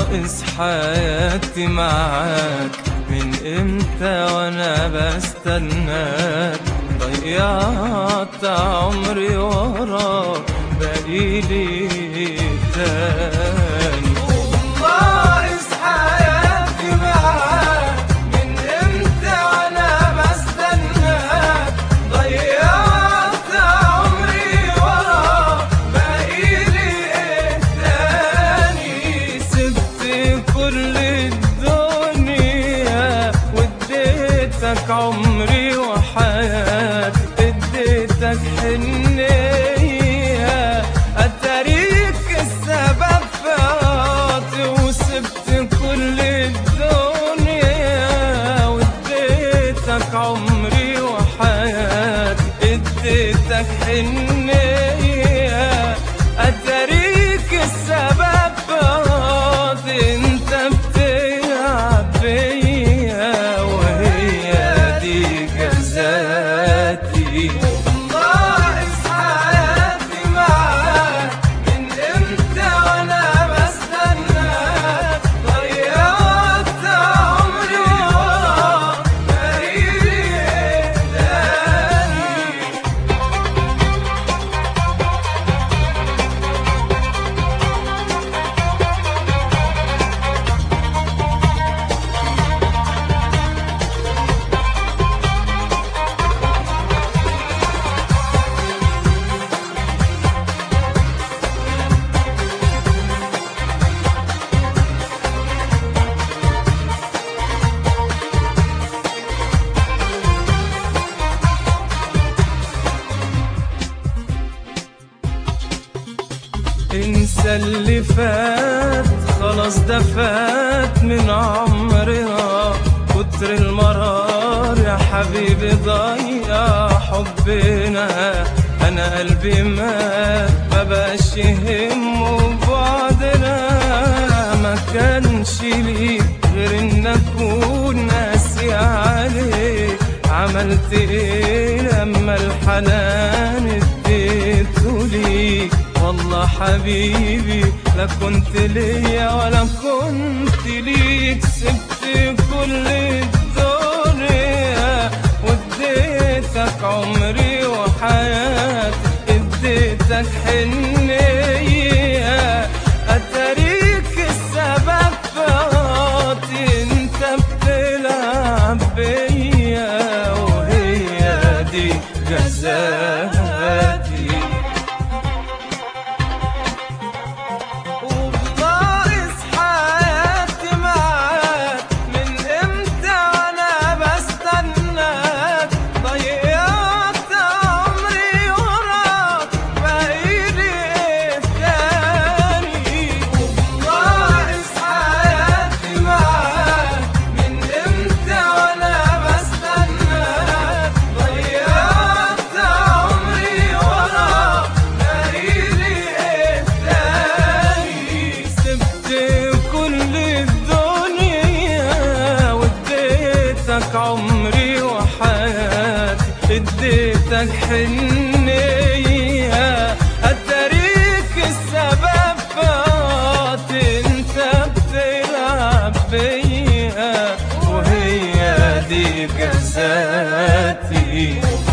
ناقص حياتي معاك، من امتى وانا بستناك، ضيعت عمري وراك بقيلي تاني. ناقص حياتي معاك، من امتى وانا بستناك، ضيعت عمري وراك بقيلي تاني. سبت كل الدنيا واديتك عمري وحياتي، اديتك حنية اتاريك السبب في عاطي. وسبت كل الدنيا واديتك عمري وحياتي، اديتك حنية اتاريك السبب في عاطي. انت بتلعب بيا وهي دي جزاتي. ناقص حياتي معاك، من امتى وانا بستناك، ضيعت عمري وراك بقيلي تاني. انسى اللي فات خلاص، ده فات من عمرنا. كتر المرار يا حبيبي ضيع حبنا. انا قلبي مات مبقاش يهمه بعدنا. ما كانش لي غير ان اكون قاسي عليك. عملت ايه لما الحنان اديته ليك؟ والله حبيبي لا كنت ليا ولا كنت ليك. سبت كل الدنيا واديتك عمري وحياتي، اديتك حنية اتاريك السبب في عاطي. انت بتلعب بيا وهي دي جزاتي. عمري وحياتي اديتك حنية اتاريك السبب في عاطي. انت بتلعب بيا وهي دي جزاتي.